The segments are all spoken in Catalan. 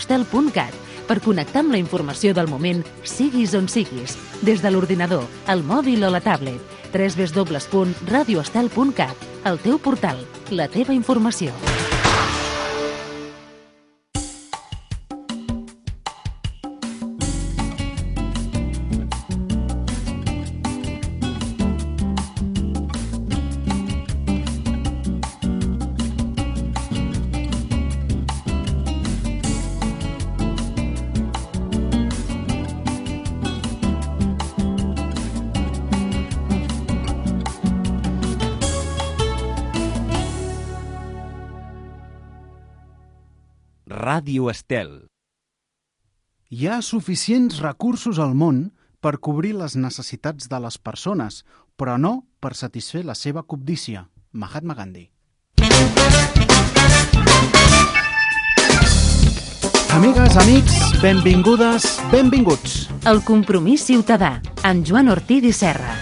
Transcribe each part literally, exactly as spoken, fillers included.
radioestel punt cat per connectar amb la informació del moment, siguis on siguis, des de l'ordinador, el mòbil o la tablet. w w w punt radioestel punt cat, el teu portal, la teva informació. Ràdio Estel. Hi ha suficients recursos al món per cobrir les necessitats de les persones, però no per satisfer la seva cobdícia. Mahatma Gandhi. Amigues, amics, benvingudes, benvinguts. El Compromís Ciutadà, amb Joan Ortiz i Serra.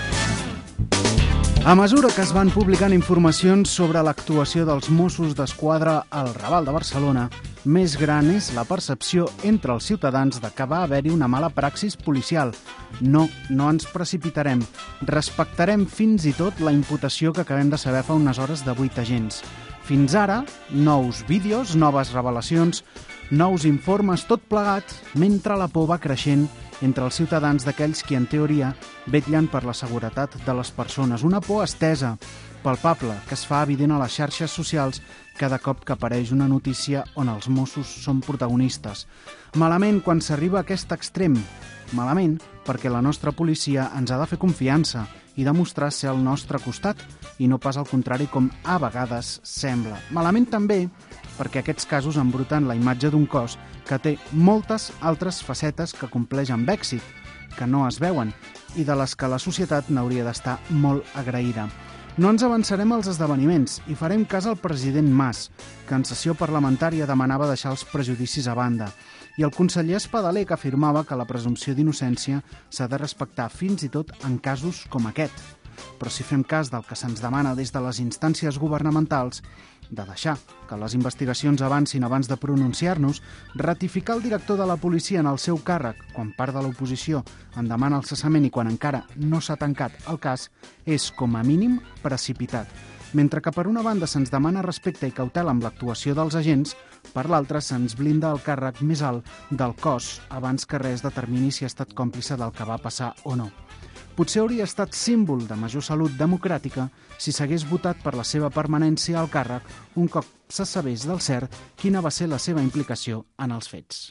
A mesura que es van publicant informacions sobre l'actuació dels Mossos d'Esquadra al Raval de Barcelona, més gran és la percepció entre els ciutadans de que va haver-hi una mala praxis policial. No, no ens precipitarem. Respectarem fins i tot la imputació que acabem de saber fa unes hores de vuit agents. Fins ara, nous vídeos, noves revelacions, nous informes, tot plegat, mentre la por va creixent entre els ciutadans d'aquells qui, en teoria, vetllen per la seguretat de les persones. Una por estesa, palpable, que es fa evident a les xarxes socials cada cop que apareix una notícia on els Mossos són protagonistes. Malament quan s'arriba a aquest extrem. Malament perquè la nostra policia ens ha de fer confiança i demostrar ser al nostre costat i no pas al contrari com a vegades sembla. Malament també perquè aquests casos embruten la imatge d'un cos que té moltes altres facetes que compleix amb èxit, que no es veuen i de les que la societat n'hauria d'estar molt agraïda. No ens avançarem als esdeveniments i farem cas al president Mas, que en sessió parlamentària demanava deixar els prejudicis a banda, i el conseller Espadaler, que afirmava que la presumpció d'innocència s'ha de respectar fins i tot en casos com aquest. Però si fem cas del que se'ns demana des de les instàncies governamentals, de deixar que les investigacions avancin abans de pronunciar-nos, ratificar el director de la policia en el seu càrrec quan part de l'oposició en demana el cessament i quan encara no s'ha tancat el cas, és com a mínim precipitat. Mentre que per una banda se'ns demana respecte i cautela amb l'actuació dels agents, per l'altra se'ns blinda el càrrec més alt del cos abans que res determini si ha estat còmplice del que va passar o no. Potser hauria estat símbol de major salut democràtica si s'hagués votat per la seva permanència al càrrec un cop se sabés del cert quina va ser la seva implicació en els fets.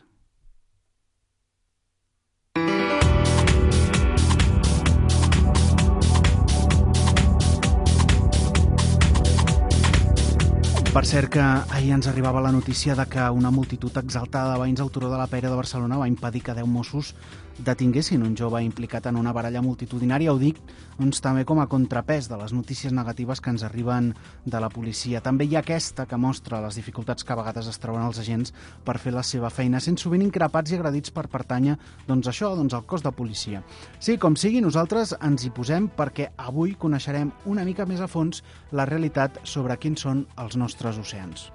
Per cert que ahir ens arribava la notícia de que una multitud exaltada de veïns al Turó de la Pera de Barcelona va impedir que deu Mossos detinguessin un jove implicat en una baralla multitudinària. Ho dic doncs, també com a contrapès de les notícies negatives que ens arriben de la policia. També hi ha aquesta que mostra les dificultats que a vegades es troben els agents per fer la seva feina, sent sovint increpats i agredits per pertànyer doncs això, doncs al cos de policia. Sí, com sigui, nosaltres ens hi posem perquè avui coneixerem una mica més a fons la realitat sobre quins són els nostres oceans.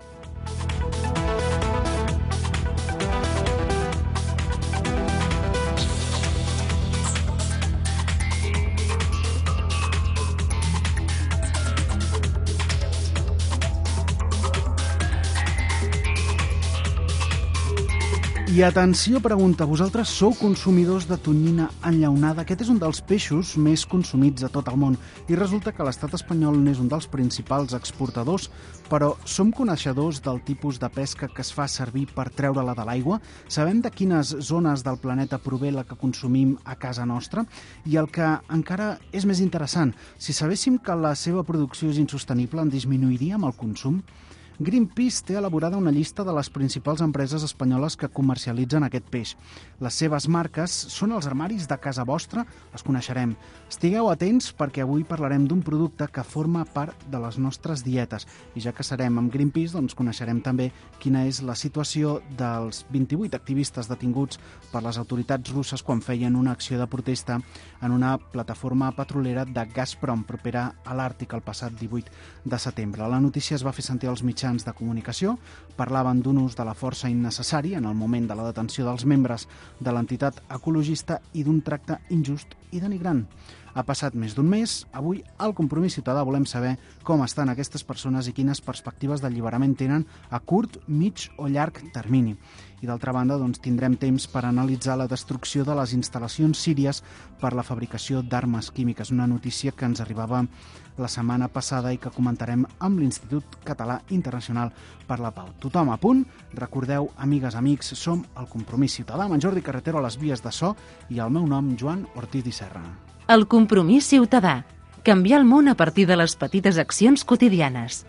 I atenció, pregunta, vosaltres sou consumidors de tonyina enllaunada? Aquest és un dels peixos més consumits a tot el món i resulta que l'estat espanyol n'és un dels principals exportadors, però som coneixedors del tipus de pesca que es fa servir per treure-la de l'aigua? Sabem de quines zones del planeta prové la que consumim a casa nostra? I el que encara és més interessant, si sabéssim que la seva producció és insostenible, en disminuiríem el consum? Greenpeace té elaborada una llista de les principals empreses espanyoles que comercialitzen aquest peix. Les seves marques són els armaris de casa vostra, les coneixerem. Estigueu atents perquè avui parlarem d'un producte que forma part de les nostres dietes. I ja que serem amb Greenpeace, doncs coneixerem també quina és la situació dels vint-i-vuit activistes detinguts per les autoritats russes quan feien una acció de protesta en una plataforma petrolera de Gazprom propera a l'Àrtic el passat divuit de setembre. La notícia es va fer sentir als mitjans mitjans de comunicació. Parlaven d'un ús de la força innecessari en el moment de la detenció dels membres de l'entitat ecologista i d'un tracte injust i denigrant. Ha passat més d'un mes. Avui, al Compromís Ciutadà, volem saber com estan aquestes persones i quines perspectives d'alliberament tenen a curt, mig o llarg termini. I d'altra banda, doncs, tindrem temps per analitzar la destrucció de les instal·lacions síries per la fabricació d'armes químiques, una notícia que ens arribava la setmana passada i que comentarem amb l'Institut Català Internacional per la Pau. Tothom a punt? Recordeu, amigues, amics, som el Compromís Ciutadà, amb en Jordi Carretero a les vies de so i el meu nom, Joan Ortiz i Serra. El Compromís Ciutadà. Canviar el món a partir de les petites accions quotidianes.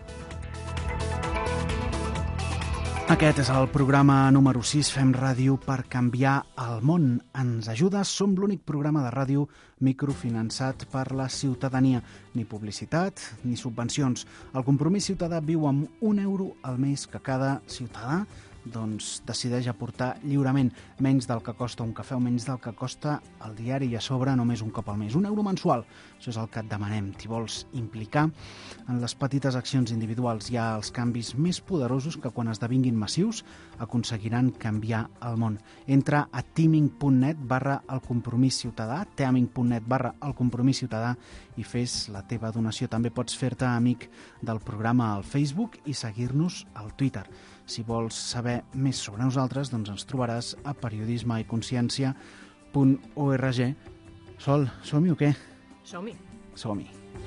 Aquest és el programa número sis, Fem Ràdio per canviar el món. Ens ajuda, som l'únic programa de ràdio microfinançat per la ciutadania. Ni publicitat, ni subvencions. El Compromís Ciutadà viu amb un euro al mes que cada ciutadà doncs, decideix aportar lliurement, menys del que costa un cafè o menys del que costa el diari i a sobre només un cop al mes. Un euro mensual, això és el que et demanem. T'hi vols implicar en les petites accions individuals. Hi ha els canvis més poderosos que quan esdevinguin massius aconseguiran canviar el món. Entra a teaming punt net barra el compromís ciutadà, teaming punt net barra el compromís ciutadà i fes la teva donació. També pots fer-te amic del programa al Facebook i seguir-nos al Twitter. Si vols saber més sobre nosaltres, doncs ens trobaràs a periodisme i consciència punt org. Sol, som-hi o què? Som-hi. Som-hi.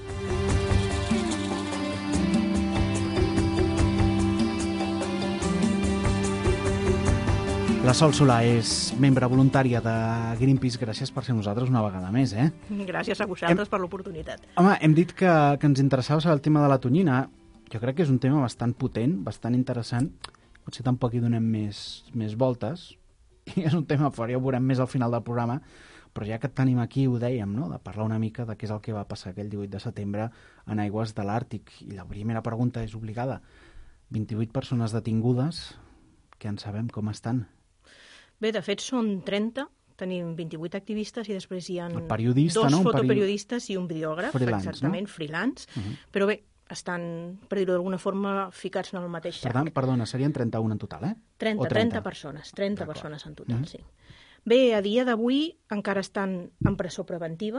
La Sol Solà és membre voluntària de Greenpeace. Gràcies per ser nosaltres una vegada més, eh? Gràcies a vosaltres hem... per l'oportunitat. Home, hem dit que, que ens interessava saber el tema de la tonyina. Jo crec que és un tema bastant potent, bastant interessant. Potser tampoc hi donem més, més voltes. I és un tema fort, ja ho veurem més al final del programa. Però ja que et tenim aquí, ho dèiem, no?, de parlar una mica de què és el que va passar aquell divuit de setembre en aigües de l'Àrtic. I la primera pregunta és obligada. vint-i-vuit persones detingudes, que en sabem com estan? Bé, de fet són trenta. Tenim vint-i-vuit activistes i després hi ha dos no? fotoperiodistes i un videògraf, freelance, exactament, no? freelance. Uh-huh. Però bé, estan, per dir-ho d'alguna forma, ficats en el mateix sac. Per tant, perdona, serien trenta-un en total, eh? trenta, trenta persones, trenta persones en total, uh-huh. sí. Bé, a dia d'avui encara estan en presó preventiva.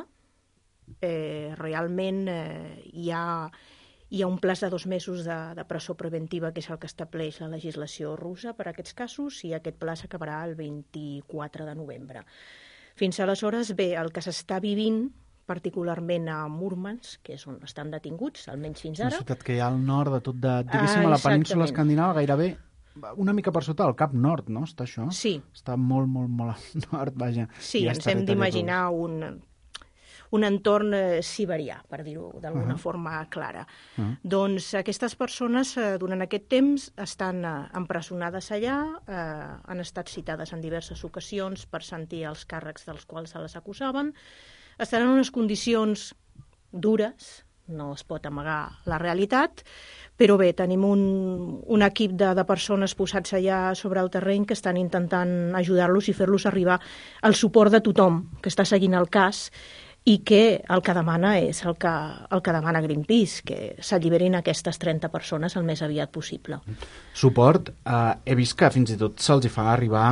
Eh, realment eh, hi ha... Hi ha un plaç de dos mesos de, de presó preventiva, que és el que estableix la legislació russa per a aquests casos, i aquest plaç acabarà el vint-i-quatre de novembre. Fins aleshores, bé, el que s'està vivint, particularment a Murmansk, que és on estan detinguts, almenys fins ara... Una ciutat que hi ha al nord de tot, de, diguéssim, ah, a la península escandinava, gairebé una mica per sota del Cap Nord, no? Està això? Sí. Està molt, molt, molt al nord, vaja. Sí, ens hem d'imaginar un... un entorn eh, siberià, per dir-ho d'alguna uh-huh. forma clara. Uh-huh. Doncs aquestes persones, eh, durant aquest temps, estan eh, empresonades allà, eh, han estat citades en diverses ocasions per sentir els càrrecs dels quals se les acusaven, estan en unes condicions dures, no es pot amagar la realitat, però bé, tenim un, un equip de, de persones posats allà sobre el terreny que estan intentant ajudar-los i fer-los arribar el suport de tothom que està seguint el cas, i que el que demana és el que, el que demana Greenpeace, que s'alliberin aquestes trenta persones el més aviat possible. Suport, eh, he vist que fins i tot se'ls fa arribar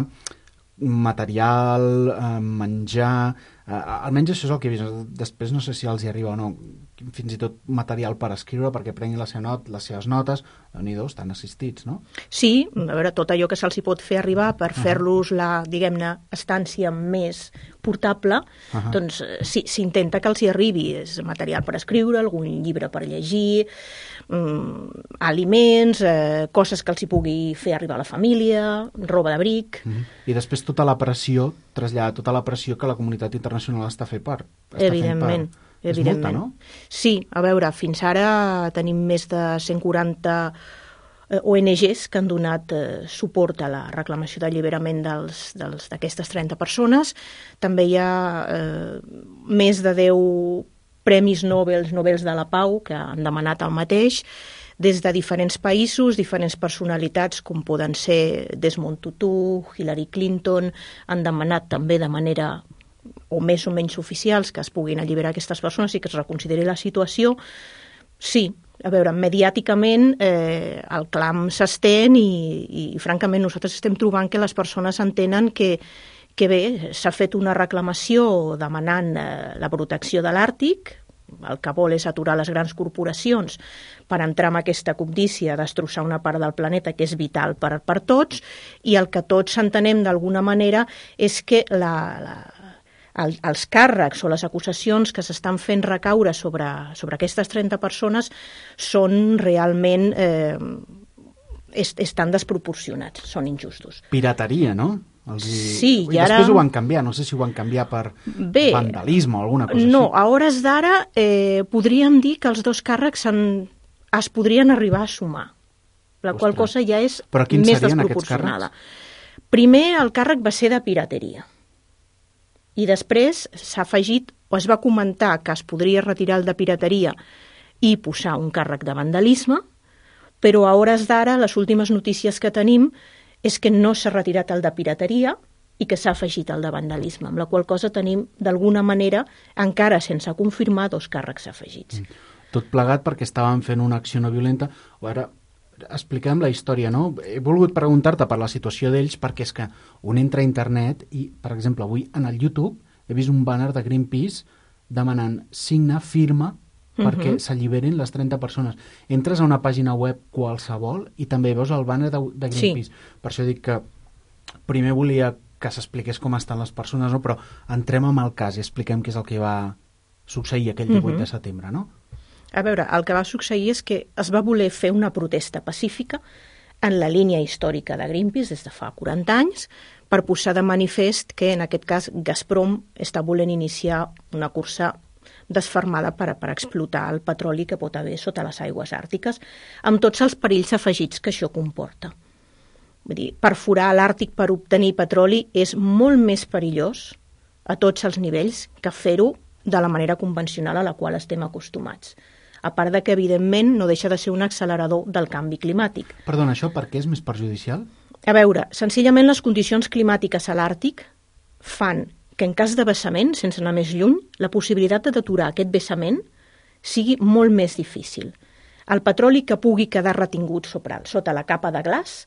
material, eh, menjar... Eh, almenys això és el que he vist. Després no sé si els hi arriba o no. Fins i tot material per escriure perquè prenguin les, not, les seves notes. Déu-n'hi-do, estan assistits, no? Sí, a veure, tot allò que se'ls hi pot fer arribar per uh-huh. fer-los la, diguem-ne, estància més portable, uh-huh. doncs sí, s'intenta que els hi arribi. És material per escriure, algun llibre per llegir, mm, aliments, eh, coses que els hi pugui fer arribar a la família, roba d'abric... Uh-huh. I després tota la pressió, traslladar tota la pressió que la comunitat internacional està fent per... Està Evidentment. Fent per... És molta, no? Sí, a veure, fins ara tenim més de cent quaranta O N Ges que han donat eh, suport a la reclamació d'alliberament dels, dels, d'aquestes trenta persones. També hi ha eh, més de deu premis Nobel, Nobels de la Pau, que han demanat el mateix, des de diferents països, diferents personalitats, com poden ser Desmond Tutu, Hillary Clinton, han demanat també de manera o més o menys oficials que es puguin alliberar aquestes persones i que es reconsideri la situació. Sí, a veure, mediàticament eh, el clam s'estén i, i, i, francament, nosaltres estem trobant que les persones entenen que, que bé, s'ha fet una reclamació demanant eh, la protecció de l'Àrtic, el que vol és aturar les grans corporacions per entrar en aquesta cobdícia, destrossar una part del planeta que és vital per, per tots, i el que tots entenem d'alguna manera és que la, la, el, els càrrecs o les acusacions que s'estan fent recaure sobre, sobre aquestes trenta persones són realment eh, est, estan desproporcionats, són injustos. Pirateria, no? Els hi... Sí, i, I ara... després ho van canviar, no sé si ho van canviar per Bé, vandalisme o alguna cosa no, així. A hores d'ara eh, podríem dir que els dos càrrecs en, es podrien arribar a sumar, la Ostres. Qual cosa ja és més desproporcionada. Primer el càrrec va ser de pirateria i després s'ha afegit o es va comentar que es podria retirar el de pirateria i posar un càrrec de vandalisme, però a hores d'ara les últimes notícies que tenim és que no s'ha retirat el de pirateria i que s'ha afegit el de vandalisme, amb la qual cosa tenim, d'alguna manera, encara sense confirmar, dos càrrecs afegits. Mm. Tot plegat perquè estaven fent una acció no violenta. O ara, expliquem la història, no? He volgut preguntar-te per la situació d'ells perquè és que un entra a internet i, per exemple, avui en el YouTube he vist un banner de Greenpeace demanant signa, firma, perquè uh-huh. s'alliberin les trenta persones. Entres a una pàgina web qualsevol i també veus el banner de, de Greenpeace. Sí. Per això dic que primer volia que s'expliqués com estan les persones, no? Però entrem en el cas i expliquem què és el que va succeir aquell divuit uh-huh. de setembre, no? A veure, el que va succeir és que es va voler fer una protesta pacífica en la línia històrica de Greenpeace des de fa quaranta anys per posar de manifest que, en aquest cas, Gazprom està volent iniciar una cursa desfermada per, per explotar el petroli que pot haver sota les aigües àrtiques, amb tots els perills afegits que això comporta. Vull dir, perforar l'Àrtic per obtenir petroli és molt més perillós a tots els nivells que fer-ho de la manera convencional a la qual estem acostumats. A part de que, evidentment, no deixa de ser un accelerador del canvi climàtic. Perdona, això per què és més perjudicial? A veure, senzillament les condicions climàtiques a l'Àrtic fan que en cas de vessament, sense anar més lluny, la possibilitat d'aturar aquest vessament sigui molt més difícil. El petroli que pugui quedar retingut sobre, sota la capa de glaç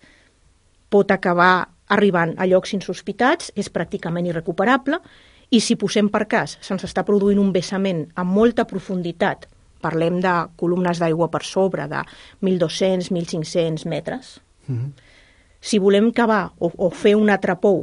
pot acabar arribant a llocs insospitats, és pràcticament irrecuperable, i si posem per cas se'ns està produint un vessament amb molta profunditat, parlem de columnes d'aigua per sobre de mil dos-cents a mil cinc-cents metres, mm-hmm. si volem cavar o, o fer un atrapou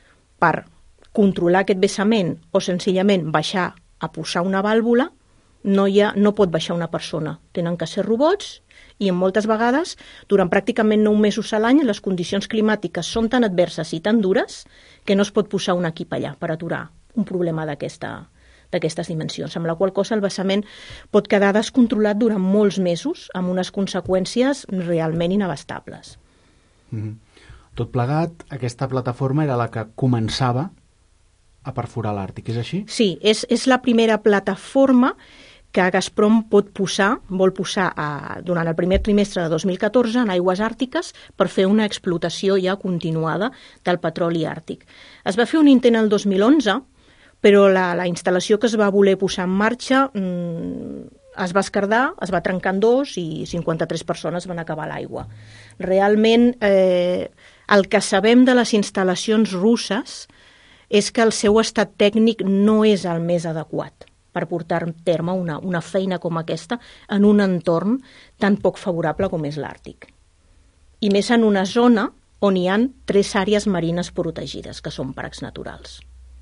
per controlar aquest vessament o senzillament baixar a posar una vàlvula, no, hi ha, no pot baixar una persona. Tenen que ser robots i en moltes vegades, durant pràcticament nou mesos a l'any, les condicions climàtiques són tan adverses i tan dures que no es pot posar un equip allà per aturar un problema d'aquesta, d'aquestes dimensions, amb la qual cosa el vessament pot quedar descontrolat durant molts mesos amb unes conseqüències realment inabastables. Mm-hmm. Tot plegat, aquesta plataforma era la que començava a perforar l'Àrtic, és així? Sí, és, és la primera plataforma que Gazprom pot posar, vol posar a, durant el primer trimestre de dos mil catorze en aigües àrtiques per fer una explotació ja continuada del petroli àrtic. Es va fer un intent el dos mil onze, però la, la instal·lació que es va voler posar en marxa mmm, es va esquerdar, es va trencar en dos i cinquanta-tres persones van acabar a l'aigua. Realment, eh, el que sabem de les instal·lacions russes és que el seu estat tècnic no és el més adequat per portar a terme una, una feina com aquesta en un entorn tan poc favorable com és l'Àrtic. I més en una zona on hi ha tres àrees marines protegides, que són parcs naturals.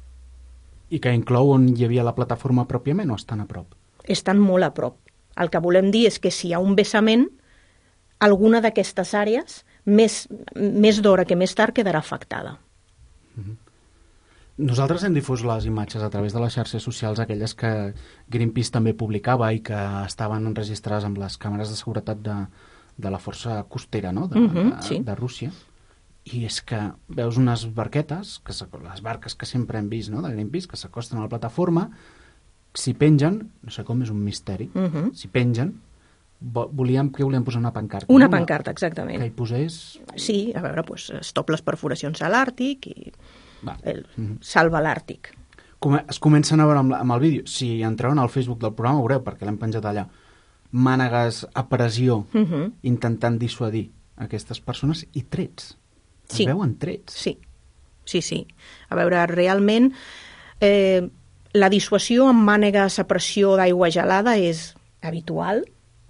I que inclou on hi havia la plataforma pròpiament o estan a prop? Estan molt a prop. El que volem dir és que si hi ha un vessament, alguna d'aquestes àrees, més, més d'hora que més tard, quedarà afectada. Mm-hmm. Nosaltres hem difós les imatges a través de les xarxes socials, aquelles que Greenpeace també publicava i que estaven enregistrades amb les càmeres de seguretat de, de la força costera, no? de, uh-huh, de, sí. de Rússia. I és que veus unes barquetes, que les barques que sempre hem vist, no? de Greenpeace, que s'acosten a la plataforma, si pengen, no sé com, és un misteri, uh-huh. si pengen, volíem, que volíem posar una pancarta. Una no? pancarta, exactament. Que hi posés... Sí, a veure, doncs, stop les perforacions a l'Àrtic i... El, mm-hmm. salva l'Àrtic. Com, es comencen a veure amb, amb el vídeo. Si entreu al Facebook del programa ho veureu, perquè l'hem penjat allà. mànegues a pressió Uh -huh. intentant dissuadir aquestes persones i trets. Es Sí. veuen trets. Sí, sí, sí. A veure, realment, eh, la dissuasió amb mànegues a pressió d'aigua gelada és habitual,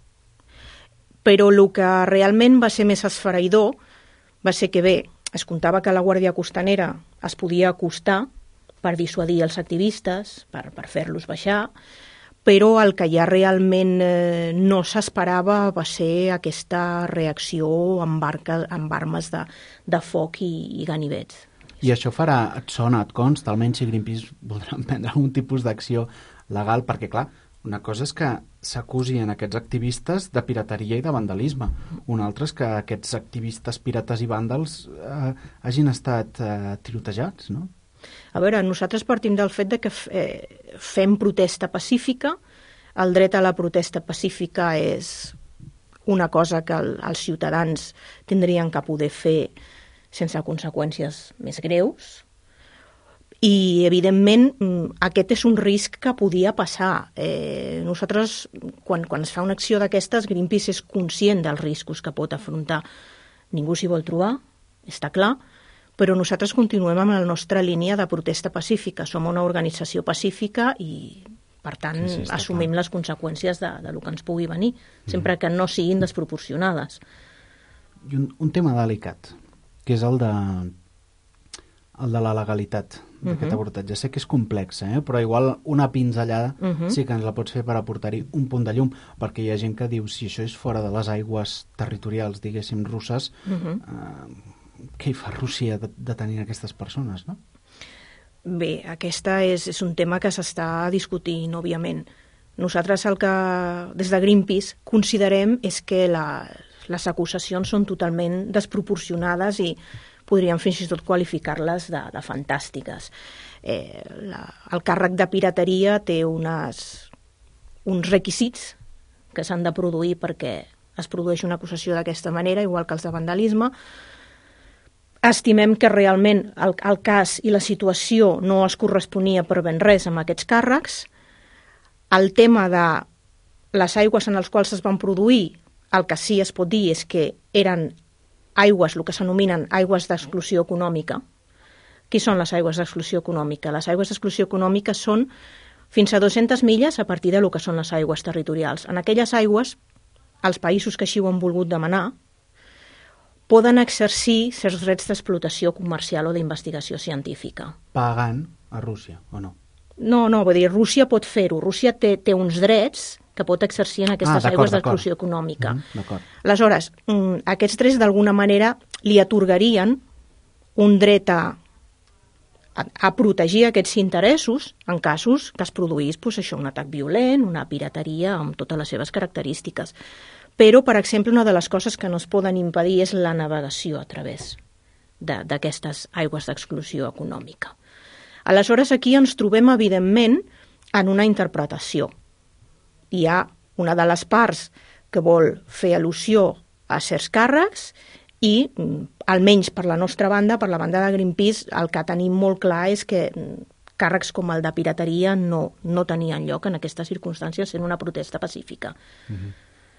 però el que realment va ser més esfereïdor va ser que, bé, es comptava que la Guàrdia Costanera es podia acostar per dissuadir els activistes, per, per fer-los baixar, però el que ja realment eh, no s'esperava va ser aquesta reacció amb, arca, amb armes de, de foc i, i ganivets. I això farà, et sona, et consta, almenys si Greenpeace voldran prendre algun tipus d'acció legal, perquè, clar, una cosa és que s'acusin aquests activistes de pirateria i de vandalisme. Una altra és que aquests activistes pirates i vàndals eh, hagin estat eh, tirotejats, no? A veure, nosaltres partim del fet de que eh, fem protesta pacífica. El dret a la protesta pacífica és una cosa que el, els ciutadans tindrien que poder fer sense conseqüències més greus. I, evidentment, aquest és un risc que podia passar. Eh, nosaltres, quan, quan es fa una acció d'aquestes, Greenpeace és conscient dels riscos que pot afrontar. Ningú s'hi vol trobar, està clar, però nosaltres continuem amb la nostra línia de protesta pacífica. Som una organització pacífica i, per tant, sí, sí, assumim clar. les conseqüències de, de lo que ens pugui venir, sempre que no siguin desproporcionades. I un, un tema delicat, que és el de, el de la legalitat d'aquest uh-huh. abordatge. Sé que és complex, eh? Però igual una pinzellada uh-huh. sí que ens la pots fer per aportar-hi un punt de llum, perquè hi ha gent que diu, si això és fora de les aigües territorials, diguéssim, russes, uh-huh. eh, què hi fa Rússia detenint aquestes persones, no? Bé, aquesta és, és un tema que s'està discutint, òbviament. Nosaltres el que, des de Greenpeace, considerem és que la, les acusacions són totalment desproporcionades i podríem fins i tot qualificar-les de, de fantàstiques. Eh, la, el càrrec de pirateria té unes, uns requisits que s'han de produir perquè es produeix una acusació d'aquesta manera, igual que els de vandalisme. Estimem que realment el, el cas i la situació no es corresponia per ben res amb aquests càrrecs. El tema de les aigües en les quals es van produir, el que sí es pot dir és que eren aigües, el que s'anomenen aigües d'exclusió econòmica. Qui són les aigües d'exclusió econòmica? Les aigües d'exclusió econòmica són fins a dues-centes milles a partir de lo que són les aigües territorials. En aquelles aigües, els països que així ho han volgut demanar poden exercir certs drets d'explotació comercial o d'investigació científica. Pagant a Rússia, o no? No, no, vull dir, Rússia pot fer-ho. Rússia té, té uns drets que pot exercir en aquestes ah, aigües d'exclusió econòmica. Mm, Aleshores, aquests drets d'alguna manera li atorgarien un dret a, a, a protegir aquests interessos en casos que es produís doncs, això, un atac violent, una pirateria amb totes les seves característiques. Però, per exemple, una de les coses que no es poden impedir és la navegació a través d'aquestes aigües d'exclusió econòmica. Aleshores, aquí ens trobem, evidentment, en una interpretació. Hi ha una de les parts que vol fer al·lusió a certs càrrecs i, almenys per la nostra banda, per la banda de Greenpeace, el que tenim molt clar és que càrrecs com el de pirateria no, no tenien lloc en aquestes circumstàncies sent una protesta pacífica. Uh-huh.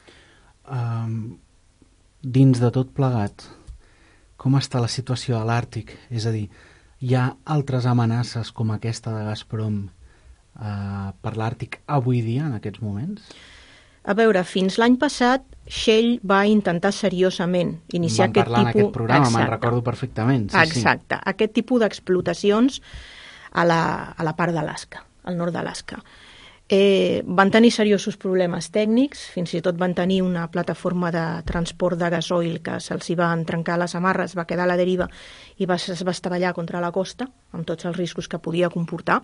Um, dins de tot plegat, com està la situació a l'Àrtic? És a dir, hi ha altres amenaces com aquesta de Gazprom uh, per l'Àrtic avui dia, en aquests moments? A veure, fins l'any passat, Shell va intentar seriosament iniciar aquest tipus... Vam parlar en aquest programa, me'n recordo perfectament. Sí, Exacte, sí. Aquest tipus d'explotacions a la, a la part d'Alaska, al nord d'Alaska. Eh, van tenir seriosos problemes tècnics, fins i tot van tenir una plataforma de transport de gasoil que se'ls hi van trencar les amarres, va quedar a la deriva i va, es va estavellar contra la costa, amb tots els riscos que podia comportar.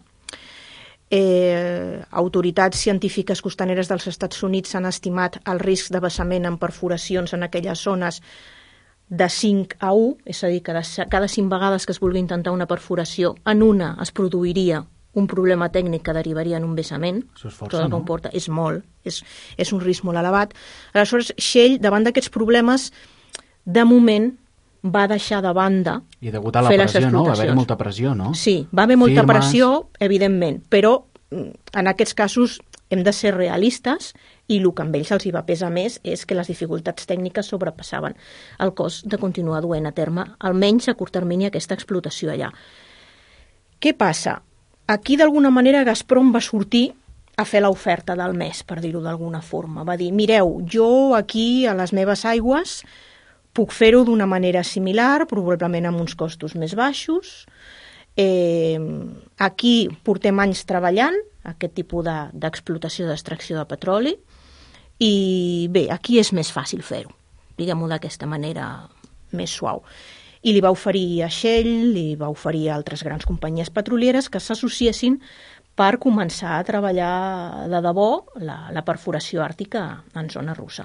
Eh, autoritats científiques costaneres dels Estats Units han estimat el risc de vessament en perforacions en aquelles zones de cinc a u, és a dir, que cada cinc vegades que es vulgui intentar una perforació, en una es produiria un problema tècnic que derivaria en un vessament. Això és força, no? Comporta, és molt, és, és un risc molt elevat. Aleshores, Shell, davant d'aquests problemes, de moment va deixar de banda I degut a la pressió, no? Va haver molta pressió, no? Sí, va haver molta Firmes... pressió, evidentment, però en aquests casos hem de ser realistes I el que amb ells els hi va pesar més és que les dificultats tècniques sobrepassaven el cost de continuar duent a terme, almenys a curt termini, aquesta explotació allà. Què passa? Aquí, d'alguna manera, Gazprom va sortir a fer l'oferta del mes, per dir-ho d'alguna forma. Va dir, mireu, jo aquí, a les meves aigües, puc fer-ho d'una manera similar, probablement amb uns costos més baixos. Eh, aquí portem anys treballant aquest tipus de, d'explotació, d'extracció de petroli, i bé, aquí és més fàcil fer-ho, diguem-ho d'aquesta manera més suau. I li va oferir a Shell, li va oferir a altres grans companyies petrolieres que s'associessin per començar a treballar de debò la, la perforació àrtica en zona russa.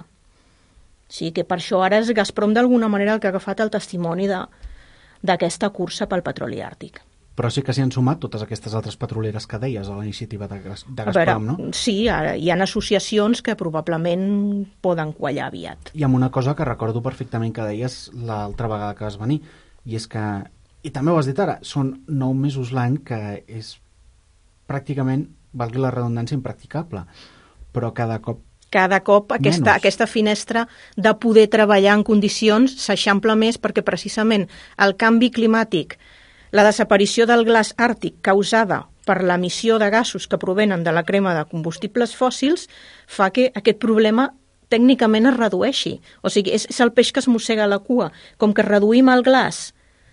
O sigui que per això ara és Gazprom d'alguna manera el que ha agafat el testimoni de, d'aquesta cursa pel petroli àrtic. Però sí que s'hi han sumat totes aquestes altres petroleres que deies a la iniciativa de, de Gazprom, no? Sí, ara hi ha associacions que probablement poden quallar aviat. I amb una cosa que recordo perfectament que deies l'altra vegada que vas venir, i és que, i també ho has dit ara, són nou mesos l'any que és pràcticament, valgui la redundància, impracticable, però cada cop cada cop aquesta, aquesta finestra de poder treballar en condicions s'eixampla més perquè precisament el canvi climàtic, la desaparició del glaç àrtic causada per l'emissió de gasos que provenen de la crema de combustibles fòssils fa que aquest problema tècnicament es redueixi. O sigui, és, és el peix que es mossega la cua. Com que reduïm el glaç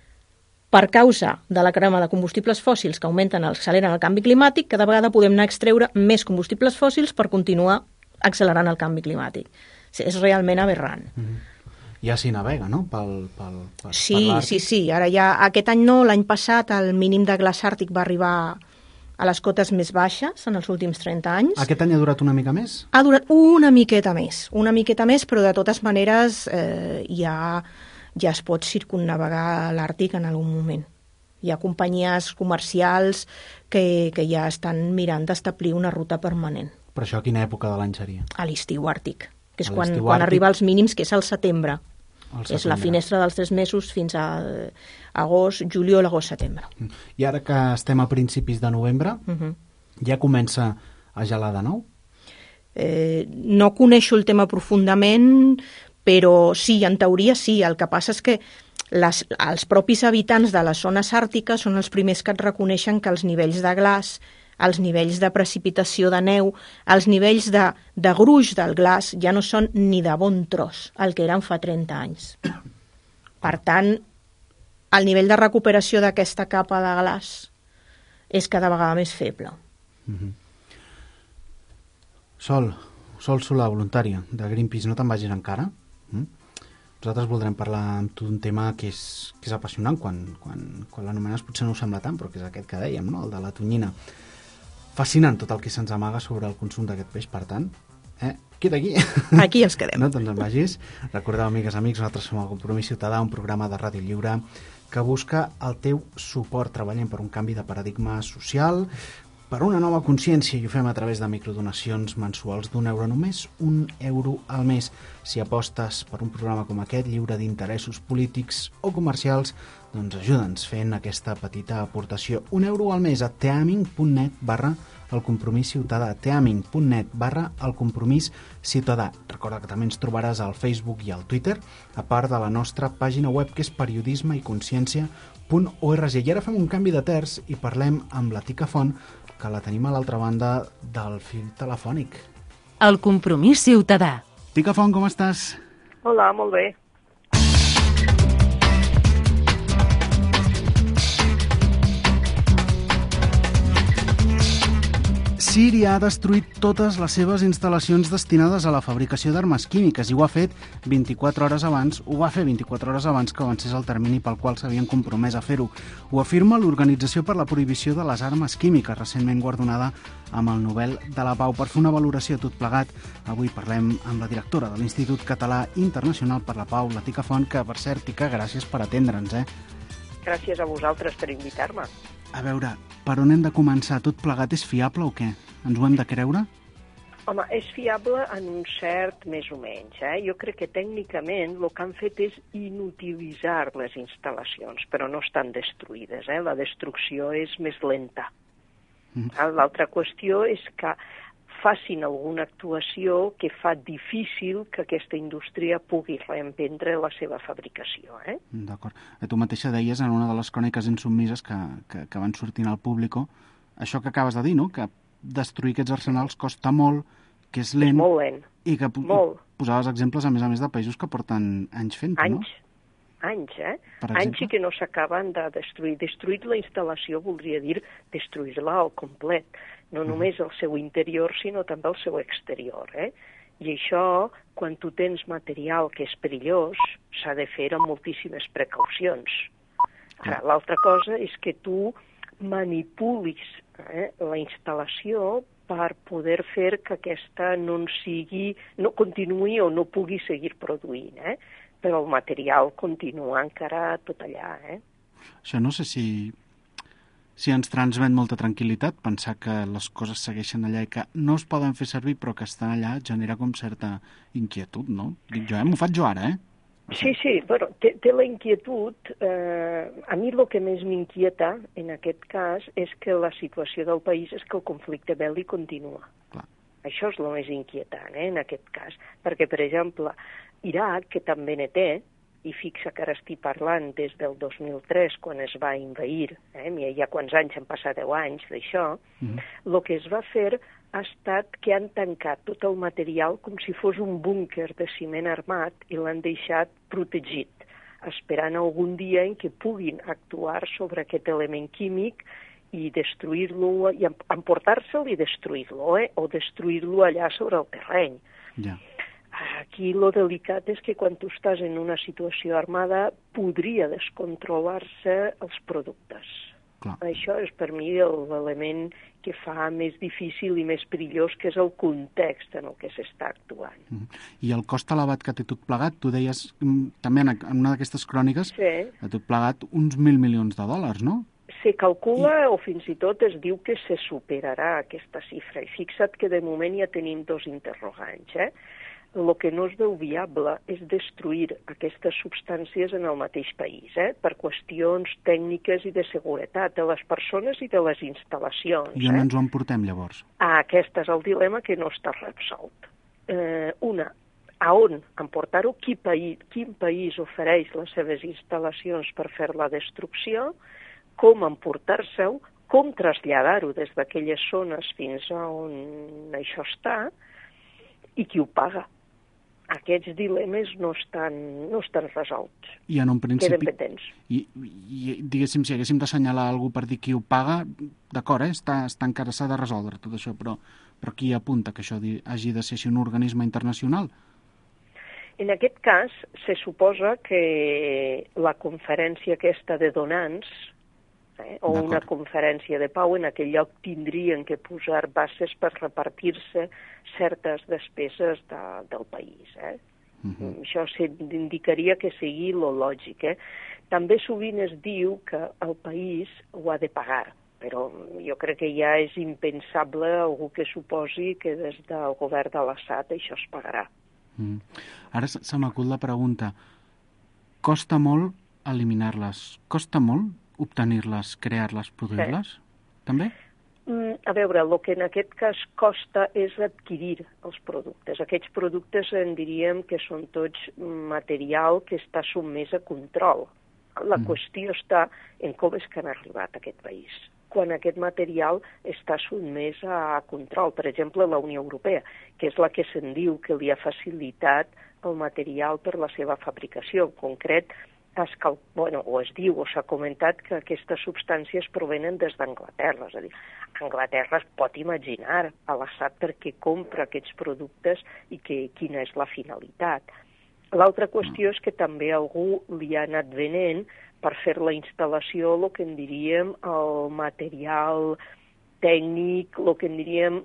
per causa de la crema de combustibles fòssils que augmenten, acceleren el canvi climàtic, cada vegada podem anar a extreure més combustibles fòssils per continuar accelerant el canvi climàtic. És realment aberrant. Mm-hmm. Ja s'hi navega, no? Pel, pel, per, sí, per sí, sí. Ara ja, aquest any no, l'any passat el mínim de glaç àrtic va arribar a les cotes més baixes en els últims trenta anys. Aquest any ha durat una mica més? Ha durat una miqueta més, una miqueta més, però de totes maneres eh, ja, ja es pot circumnavegar l'Àrtic en algun moment. Hi ha companyies comercials que, que ja estan mirant d'establir una ruta permanent. Per això a quina època de l'any seria? A l'estiu àrtic, que és quan, quan arriba als mínims, que és al setembre. És la finestra dels tres mesos fins a agost, juliol, agost, setembre. I ara que estem a principis de novembre, uh-huh. ja comença a gelar de nou? Eh, no coneixo el tema profundament, però sí, en teoria sí. El que passa és que les, els propis habitants de les zones àrtiques són els primers que et reconeixen que els nivells de glaç, els nivells de precipitació de neu, els nivells de, de gruix del glaç ja no són ni de bon tros el que eren fa trenta anys. Per tant, el nivell de recuperació d'aquesta capa de glaç és cada vegada més feble. Mm-hmm. Sol, Sol Solà, voluntària de Greenpeace, no te'n vagis encara. Mm? Nosaltres voldrem parlar amb tu d'un tema que és, que és apassionant, quan, quan, quan l'anomenes potser no ho sembla tant, però que és aquest que dèiem, no? El de la tonyina. Fascinant tot el que se'ns amaga sobre el consum d'aquest peix, per tant, eh? Queda aquí. Aquí ens quedem. No te'n vagis. Recordeu, amigues, amics, nosaltres som el Compromís Ciutadà, un programa de ràdio lliure que busca el teu suport. Treballem per un canvi de paradigma social, per una nova consciència, i ho fem a través de microdonacions mensuals d'un euro, només un euro al mes. Si apostes per un programa com aquest, lliure d'interessos polítics o comercials, doncs ajuda'ns fent aquesta petita aportació. Un euro al mes a teaming.net barra el compromís ciutadà, teaming.net barra el compromís ciutadà. Recorda que també ens trobaràs al Facebook i al Twitter, a part de la nostra pàgina web, que és periodisme i consciència punt org. I ara fem un canvi de terç i parlem amb la Tica Font, que la tenim a l'altra banda del fil telefònic. El compromís ciutadà. Tica Font, com estàs? Hola, molt bé. Síria ha destruït totes les seves instal·lacions destinades a la fabricació d'armes químiques i ho ha fet vint-i-quatre hores abans, ho va fer vint-i-quatre hores abans que avancés el termini pel qual s'havien compromès a fer-ho. Ho afirma l'Organització per la Prohibició de les Armes Químiques, recentment guardonada amb el Nobel de la Pau. Per fer una valoració de tot plegat, avui parlem amb la directora de l'Institut Català Internacional per la Pau, la Tica Font, que, per cert, Tica, gràcies per atendre'ns, eh? Gràcies a vosaltres per invitar-me. A veure, per on hem de començar? Tot plegat és fiable o què? Ens ho hem de creure? Home, és fiable en un cert més o menys. Eh? Jo crec que tècnicament el que han fet és inutilitzar les instal·lacions, però no estan destruïdes. Eh? La destrucció és més lenta. Mm. L'altra qüestió és que facin alguna actuació que fa difícil que aquesta indústria pugui reemprendre la seva fabricació. Eh? D'acord. Tu mateixa deies en una de les cròniques insubmises que, que, que van sortint al Público, això que acabes de dir, no? Que destruir aquests arsenals costa molt, que és lent, és molt lent. I que molt. posaves exemples, a més a més, de països que porten anys fent-ho, no? Anys. Anys, eh? Anys i que no s'acaben de destruir. Destruir la instal·lació voldria dir destruir-la al complet. No només el seu interior, sinó també el seu exterior, eh? I això, quan tu tens material que és perillós, s'ha de fer amb moltíssimes precaucions. Ara, l'altra cosa és que tu manipulis eh, la instal·lació per poder fer que aquesta no en sigui, no continuï o no pugui seguir produint, eh? Però el material continua encara tot allà, eh? Això no sé si, si ens transmet molta tranquil·litat, pensar que les coses segueixen allà i que no es poden fer servir però que estan allà genera com certa inquietud, no? Dic jo, eh? M'ho faig jo ara, eh? Sí, sí, bueno, té, té la inquietud. Eh, a mi el que més m'inquieta en aquest cas és que la situació del país és que el conflicte bèl·lic continua. Clar. Això és el més inquietant, eh, en aquest cas. Perquè, per exemple, Iraq, que també ne té, i fixa que ara estic parlant des del dos mil tres, quan es va invair, eh, mira, ja quants anys han passat, deu anys d'això, el mm-hmm. que es va fer ha estat que han tancat tot el material com si fos un búnquer de ciment armat i l'han deixat protegit, esperant algun dia en què puguin actuar sobre aquest element químic i destruir-lo, i emportar-se'l i destruir-lo, eh? O destruir-lo allà sobre el terreny. Ja. Aquí lo delicat és que quan tu estàs en una situació armada podria descontrolar-se els productes. Clar. Això és per mi l'element que fa més difícil i més perillós, que és el context en el que s'està actuant. Mm. I el cost elevat que té tot plegat, tu deies també en una d'aquestes cròniques, sí. que tot plegat uns mil milions de dòlars, no? Se calcula, I... o fins i tot es diu que se superarà aquesta xifra. I fixa't que de moment ja tenim dos interrogants, eh? El que no es veu viable és destruir aquestes substàncies en el mateix país, eh? Per qüestions tècniques i de seguretat de les persones i de les instal·lacions. I on eh? ens ho emportem, llavors? Ah, aquest és el dilema que no està resolt. Eh, una, a on emportar-ho? Quin país, quin país ofereix les seves instal·lacions per fer la destrucció? Com emportar-se-ho? Com traslladar-ho des d'aquelles zones fins a on això està? I qui ho paga? Aquests dilemes no estan, no estan resolts. I en un principi... Queden pendents. I, i diguéssim, si haguéssim d'assenyalar algú per dir qui ho paga, d'acord, eh? està, està encara s'ha de resoldre tot això, però, però qui apunta que això hagi de ser així un organisme internacional? En aquest cas, se suposa que la conferència aquesta de donants, eh, o una conferència de pau, en aquell lloc tindrien que posar bases per repartir-se certes despeses de, del país. Eh? Uh-huh. Això indicaria que sigui lo lògic. Eh? També sovint es diu que el país ho ha de pagar, però jo crec que ja és impensable algú que suposi que des del govern de l'Assad això es pagarà. Mm. Ara se m'acut la pregunta. Costa molt eliminar-les? Costa molt obtenir-les, crear-les, produir-les? Sí. També? Mm, a veure, el que en aquest cas costa és adquirir els productes. Aquests productes en diríem que són tots material que està sotmès a control. La mm. qüestió està en com és que han arribat a aquest país. Quan aquest material està sotmès a control. Per exemple, la Unió Europea, que és la que se'n diu que li ha facilitat el material per la seva fabricació. En concret, es, cal... bueno, o es diu o s'ha comentat que aquestes substàncies provenen des d'Anglaterra. És a dir, Anglaterra es pot imaginar a l'Assad perquè compra aquests productes i que, quina és la finalitat. L'altra qüestió és que també algú li ha anat venent per fer la instal·lació, el que en diríem el material tècnic, el que en diríem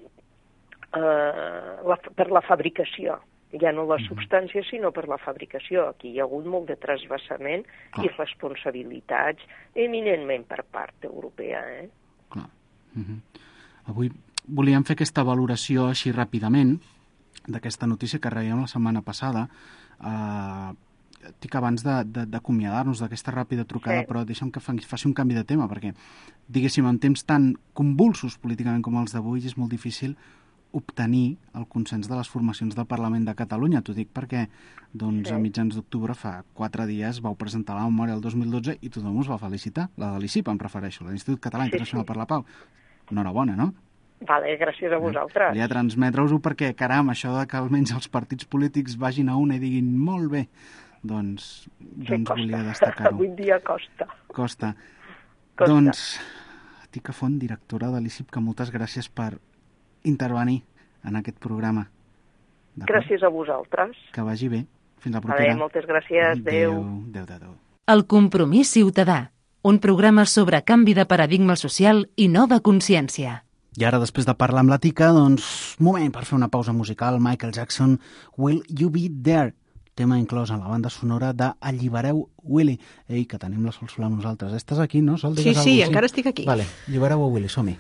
eh, la, per la fabricació. Ja no les substàncies, sinó per la fabricació. Aquí hi ha hagut molt de trasbassament ah. i responsabilitats eminentment per part europea. Eh? Clar. Uh-huh. Avui volíem fer aquesta valoració així ràpidament d'aquesta notícia que reiem la setmana passada. Uh, dic abans d'acomiadar-nos d'aquesta ràpida trucada, sí. Però deixa'm que faci un canvi de tema, perquè, diguéssim, en temps tan convulsos políticament com els d'avui, és molt difícil obtenir el consens de les formacions del Parlament de Catalunya. T'ho dic perquè doncs, sí. a mitjans d'octubre, fa quatre dies, vau presentar la memòria el dos mil dotze i tothom us va felicitar. La de l'I C I P, em refereixo, l'Institut Català Internacional sí, sí. per la Pau. Enhorabona, no? Vale, gràcies a vosaltres. Volia transmetre-us-ho perquè, caram, això de que almenys els partits polítics vagin a una i diguin molt bé, doncs, sí, doncs costa. volia destacar-ho. Avui dia costa. Costa. Costa. Doncs, Tica Font, directora de l'I C I P, que moltes gràcies per intervenir en aquest programa. Gràcies a vosaltres. Que vagi bé. Fins la propera. Adéu, moltes gràcies. Adéu. Adéu, adéu. El compromís ciutadà. Un programa sobre canvi de paradigma social i nova consciència. I ara, després de parlar amb la Tica, doncs, moment per fer una pausa musical. Michael Jackson, Will You Be There? Tema inclòs en la banda sonora de Allibereu Willy. Ei, que tenim la Sol Solà amb nosaltres. Estàs aquí, no, Sol? Sí, sí, encara estic aquí. Vale, allibereu a Willy, som-hi.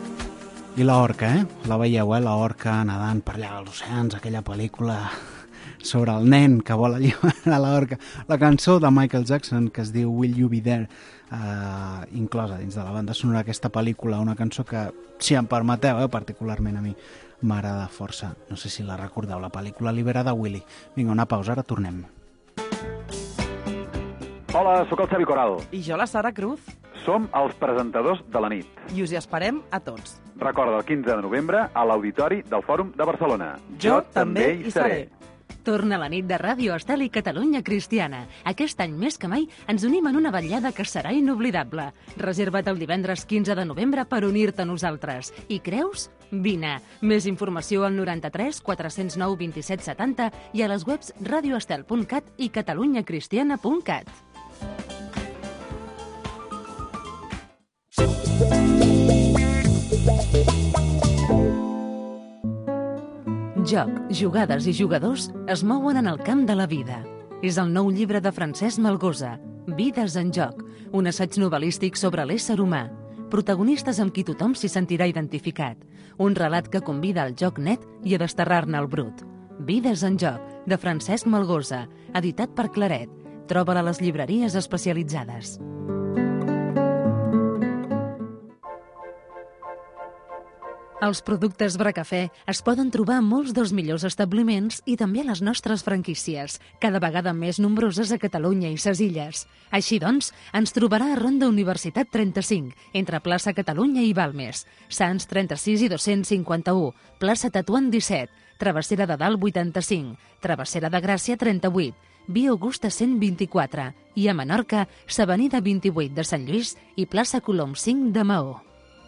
I la orca, eh? La veieu, eh? La orca nedant per allà als oceans, aquella pel·lícula sobre el nen que vol alliberar l'orca. La cançó de Michael Jackson, que es diu Will You Be There, eh, inclosa dins de la banda sonora d'aquesta pel·lícula, una cançó que, si em permeteu, eh, particularment a mi, m'agrada força. No sé si la recordeu, la pel·lícula Liberada Willy. Vinga, una pausa, ara tornem. Hola, sóc el Xavi Coral. I jo, la Sara Cruz. Som els presentadors de la nit. I us hi esperem a tots. Recorda, el quinze de novembre, a l'Auditori del Fòrum de Barcelona. Jo, jo també hi seré. Torna la nit de Ràdio Estel i Catalunya Cristiana. Aquest any més que mai ens unim en una vetllada que serà inoblidable. Reserva't el divendres quinze de novembre per unir-te a nosaltres. I creus? Vine. Més informació al noranta-tres quatre zero nou vint set setanta i a les webs radioestel punt cat i catalunyacristiana punt cat. Joc, jugades i jugadors es mouen en el camp de la vida. És el nou llibre de Francesc Malgosa, Vides en joc, un assaig novel·lístic sobre l'ésser humà. Protagonistes amb qui tothom s'hi sentirà identificat. Un relat que convida al joc net i a desterrar-ne el brut. Vides en joc, de Francesc Malgosa, editat per Claret. Troba-la a les llibreries especialitzades. Els productes Bracafè es poden trobar a molts dels millors establiments i també a les nostres franquícies, cada vegada més nombroses a Catalunya i ses Illes. Així doncs, ens trobarà a Ronda Universitat trenta-cinc, entre plaça Catalunya i Balmes, Sants trenta-sis i dos-cents cinquanta-u, plaça Tetuan disset, Travessera de Dalt vuitanta-cinc, Travessera de Gràcia trenta-vuit, Via Augusta cent vint-i-quatre i a Menorca, s'Avenida vint-i-vuit de Sant Lluís i plaça Colom cinc de Maó.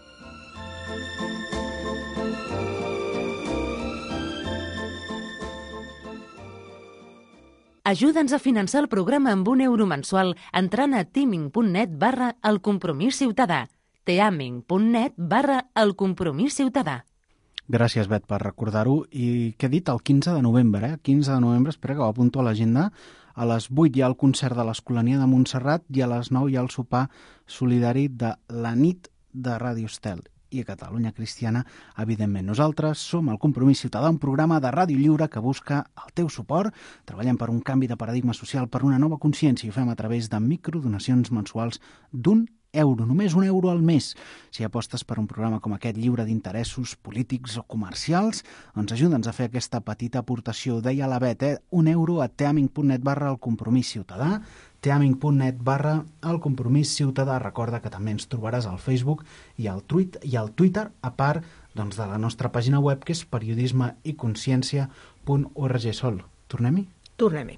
Ajuda'ns a finançar el programa amb un euro mensual entrant a teaming.net barra el compromís ciutadà. teaming.net barra el compromís ciutadà. Gràcies, Bet, per recordar-ho. I què he dit? El quinze de novembre, eh? quinze de novembre, espera que ho apunto a l'agenda. A les vuit hi ha el concert de l'Escolania de Montserrat i a les nou hi ha el sopar solidari de la nit de Ràdio Estel i a Catalunya Cristiana, evidentment. Nosaltres som el Compromís Ciutadà, un programa de ràdio lliure que busca el teu suport. Treballem per un canvi de paradigma social, per una nova consciència, i ho fem a través de microdonacions mensuals d'un euro, només un euro al mes. Si apostes per un programa com aquest lliure d'interessos polítics o comercials, doncs ajuda'ns a fer aquesta petita aportació. Deia la Bet, eh? un euro a teaming.net barra el compromís ciutadà, teaming.net barra el compromís ciutadà. Recorda que també ens trobaràs al Facebook i al, tweet, i al Twitter, a part doncs, de la nostra pàgina web, que és periodisme i consciència punt org. Sol, tornem-hi? Tornem-hi.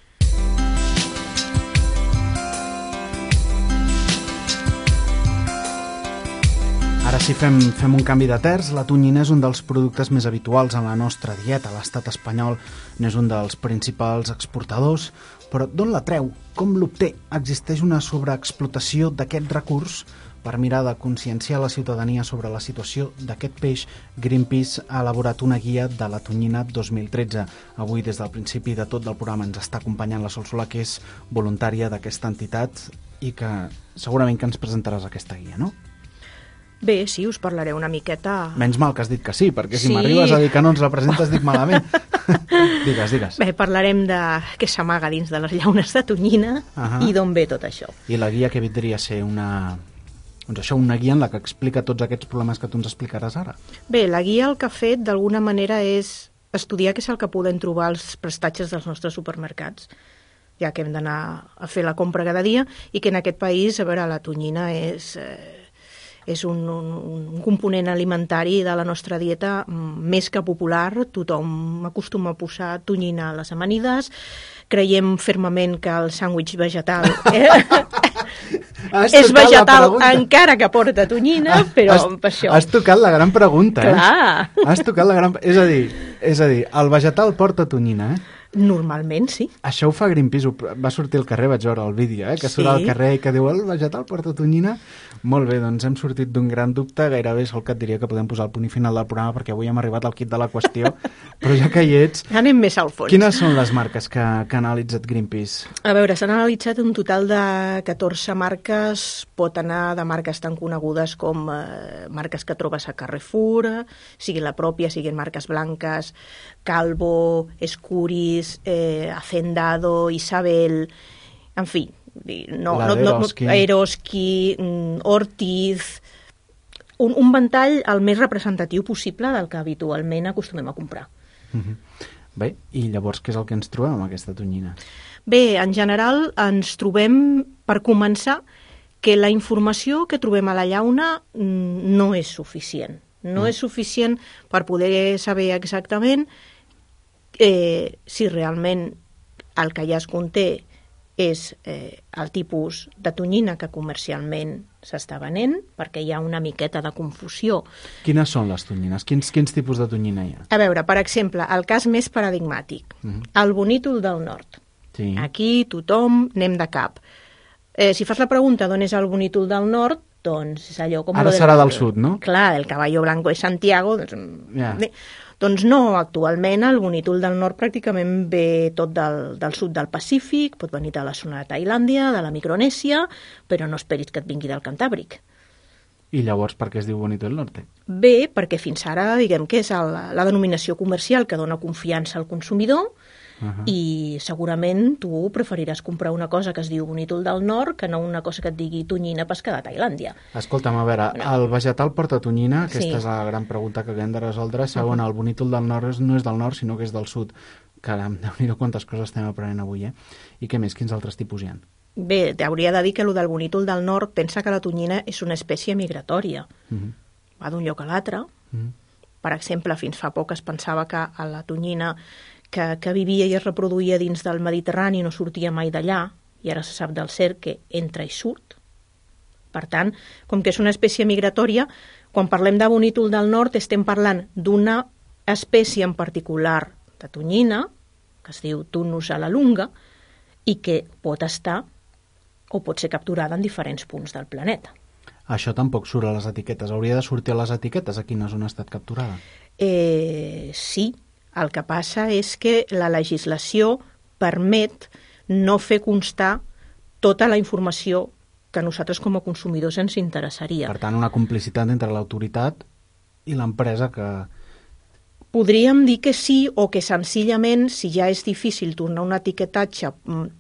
Ara sí fem, fem un canvi de terç. La tonyina és un dels productes més habituals en la nostra dieta. L'estat espanyol n'és un dels principals exportadors. Però d'on la treu? Com l'obté? Existeix una sobreexplotació d'aquest recurs? Per mirar de conscienciar la ciutadania sobre la situació d'aquest peix, Greenpeace ha elaborat una guia de la tonyina dos mil tretze. Avui, des del principi de tot el programa, ens està acompanyant la Sol Solà, que és voluntària d'aquesta entitat i que segurament que ens presentaràs aquesta guia, no? Bé, sí, us parlaré una miqueta... Menys mal que has dit que sí, perquè si sí. m'arribes a dir que no ens la presentes dic malament. digues, digues. Bé, parlarem de què s'amaga dins de les llaunes de tonyina uh-huh. i d'on ve tot això. I la guia que vindria a ser una... Doncs això, una guia en la que explica tots aquests problemes que tu ens explicaràs ara. Bé, la guia el que ha fet d'alguna manera és estudiar què és el que podem trobar als prestatges dels nostres supermercats, ja que hem d'anar a fer la compra cada dia i que en aquest país, a veure, la tonyina és... Eh, és un, un, un component alimentari de la nostra dieta més que popular. Tothom acostuma a posar tonyina a les amanides. Creiem fermament que el sàndwich vegetal eh? és vegetal encara que porta tonyina, però has, per això... Has tocat la gran pregunta, eh? Clar. Has tocat la gran... És a dir, és a dir, el vegetal porta tonyina, eh? Normalment, sí. Això ho fa Greenpeace, va sortir al carrer, vaig veure el vídeo, eh? que surt sí. al carrer i que diu el vegetal porta tonyina. Molt bé, doncs hem sortit d'un gran dubte, gairebé Sol, que et diria que podem posar el punt i final del programa perquè avui hem arribat al quid de la qüestió, però ja que hi ets... Anem més al fons. Quines són les marques que, que ha analitzat Greenpeace? A veure, s'han analitzat un total de catorze marques, pot anar de marques tan conegudes com eh, marques que trobes a Carrefour, sigui la pròpia, siguin marques blanques, marques Calvo, Escuris, eh, Hacendado, Isabel, en fi, no, no, no, Eroski, Ortiz, un, un ventall el més representatiu possible del que habitualment acostumem a comprar. Uh-huh. Bé, i llavors què és el que ens trobem amb aquesta tonyina? Bé, en general ens trobem, per començar, que la informació que trobem a la llauna no és suficient. No mm. és suficient per poder saber exactament eh, si realment el que ja es conté és eh, el tipus de tonyina que comercialment s'està venent, perquè hi ha una miqueta de confusió. Quines són les tonyines? Quins, quins tipus de tonyina hi ha? A veure, per exemple, el cas més paradigmàtic, mm-hmm. el bonítol del nord. Sí. Aquí tothom anem de cap. Eh, si fas la pregunta d'on és el bonítol del nord, doncs és allò com... Ara serà del, del sud, no? Clar, el caballo blanco de Santiago. Doncs, yeah. bé, doncs no, actualment el bonítol del nord pràcticament ve tot del, del sud del Pacífic, pot venir de la zona de Tailàndia, de la Micronèsia, però no esperis que et vingui del Cantàbric. I llavors per què es diu bonítol del norte? Bé, perquè fins ara, diguem que és el, la denominació comercial que dona confiança al consumidor. Uh-huh. I segurament tu preferiràs comprar una cosa que es diu bonítol del nord que no una cosa que et digui tonyina pescada a Tailàndia. Escolta'm, a veure, no. El vegetal porta tonyina? Aquesta sí. és la gran pregunta que hem de resoldre. Segon, uh-huh. el bonítol del nord no és del nord, sinó que és del sud. Caram, déu-n'hi-do quantes coses estem aprenent avui, eh? I què més? Quins altres tipus hi ha? Bé, t'hauria de dir que el del bonítol del nord pensa que la tonyina és una espècie migratòria. Uh-huh. Va d'un lloc a l'altre. Uh-huh. Per exemple, fins fa poc es pensava que a la tonyina Que, que vivia i es reproduïa dins del Mediterrani i no sortia mai d'allà, i ara se sap del cert que entra i surt. Per tant, com que és una espècie migratòria, quan parlem de bonítol del nord estem parlant d'una espècie en particular de tonyina, que es diu Tunus a la lunga, i que pot estar o pot ser capturada en diferents punts del planeta. Això tampoc surt a les etiquetes. Hauria de sortir a les etiquetes a quina zona ha estat capturada? Eh, sí. El que passa és que la legislació permet no fer constar tota la informació que a nosaltres com a consumidors ens interessaria. Per tant, una complicitat entre l'autoritat i l'empresa que... Podríem dir que sí, o que senzillament, si ja és difícil tornar un etiquetatge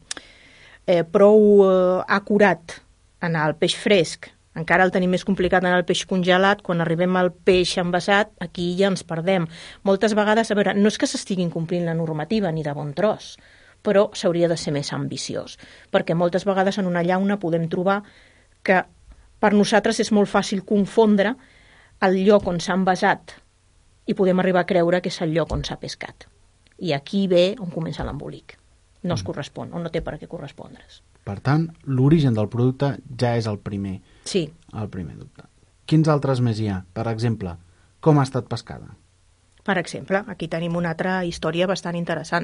eh, prou eh, acurat en el peix fresc, encara el tenim més complicat en el peix congelat, quan arribem al peix envasat, aquí ja ens perdem. Moltes vegades, a veure, no és que s'estiguin complint la normativa ni de bon tros, però s'hauria de ser més ambiciós, perquè moltes vegades en una llauna podem trobar que per nosaltres és molt fàcil confondre el lloc on s'ha envasat i podem arribar a creure que és el lloc on s'ha pescat. I aquí ve on comença l'embolic. No es correspon, o no té per què correspondre's. Per tant, l'origen del producte ja és el primer. Sí. El primer dubte. Quins altres més hi ha? Per exemple, com ha estat pescada? Per exemple, aquí tenim una altra història bastant interessant.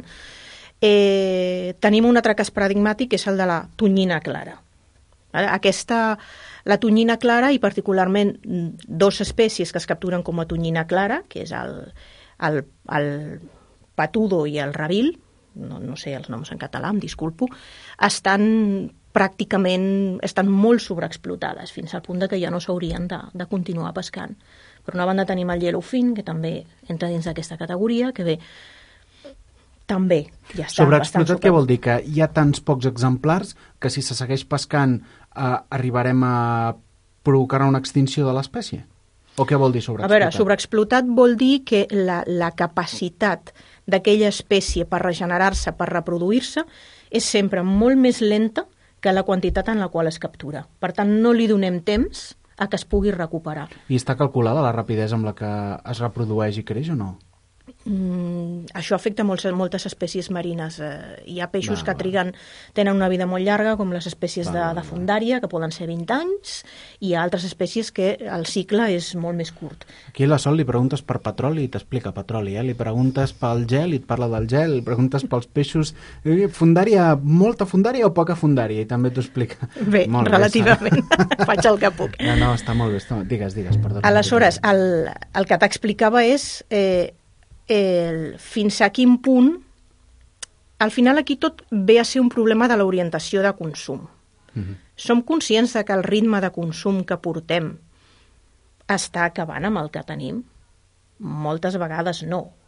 Eh, tenim un altre cas paradigmàtic, que és el de la tonyina clara. Aquesta, la tonyina clara, i particularment dos espècies que es capturen com a tonyina clara, que és el, el, el patudo i el rabil, no, no sé els noms en català, em disculpo, estan pràcticament, estan molt sobreexplotades, fins al punt de que ja no s'haurien de, de continuar pescant. Per una banda tenim el yellowfin, que també entra dins d'aquesta categoria, que bé, també ja està sobreexplotat, què vol dir? Que hi ha tants pocs exemplars que si se segueix pescant eh, arribarem a provocar una extinció de l'espècie? O què vol dir sobreexplotat? A veure, sobreexplotat vol dir que la, la capacitat d'aquella espècie per regenerar-se, per reproduir-se, és sempre molt més lenta que la quantitat en la qual es captura. Per tant, no li donem temps a que es pugui recuperar. I està calculada la rapidesa amb la que es reprodueix i creix o no? Mm, això afecta moltes, moltes espècies marines. Eh, hi ha peixos va, que triguen, tenen una vida molt llarga, com les espècies va, de, va, de fondària, que poden ser vint anys, i hi ha altres espècies que el cicle és molt més curt. Aquí a la Sol li preguntes per petroli i t'explica petroli, eh? Li preguntes pel gel i et parla del gel, li preguntes pels peixos, eh, fondària, molta fondària o poca fondària, i també t'ho explica. Bé, molt relativament, bé, faig el que puc. No, no, està molt bé, està... digues, digues, perdó. Aleshores, el, el que t'explicava és... Eh, El, fins a quin punt, al final aquí tot ve a ser un problema de l'orientació de consum. Mm-hmm. Som conscients de que el ritme de consum que portem està acabant amb el que tenim? Moltes vegades no.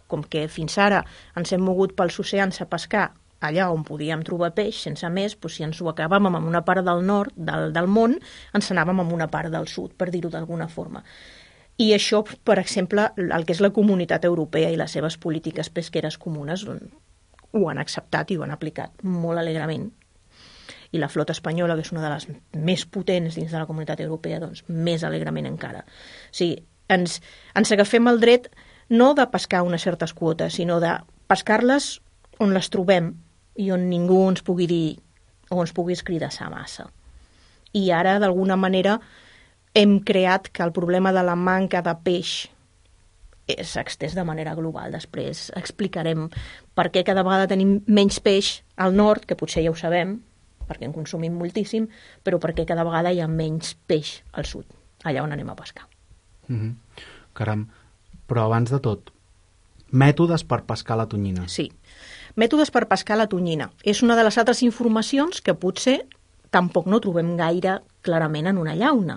com que fins ara ens hem mogut pels oceans a pescar allà on podíem trobar peix, sense més, doncs si ens ho acabàvem en una part del nord del, del món, ens anàvem en una part del sud, per dir-ho d'alguna forma. I això, per exemple, el que és la Comunitat Europea i les seves polítiques pesqueres comunes ho han acceptat i ho han aplicat molt alegrement. I la flota espanyola, que és una de les més potents dins de la Comunitat Europea, doncs més alegrament encara. O sigui, ens, ens agafem el dret no de pescar unes certes quotes, sinó de pescar-les on les trobem i on ningú ens pugui dir o ens pugui escridassar massa. I ara, d'alguna manera, hem creat que el problema de la manca de peix s'ha extès de manera global. Després explicarem per què cada vegada tenim menys peix al nord, que potser ja ho sabem, perquè en consumim moltíssim, però perquè cada vegada hi ha menys peix al sud, allà on anem a pescar. Mm-hmm. Caram, però abans de tot, mètodes per pescar la tonyina. Sí, mètodes per pescar la tonyina. És una de les altres informacions que potser tampoc no trobem gaire clarament en una llauna.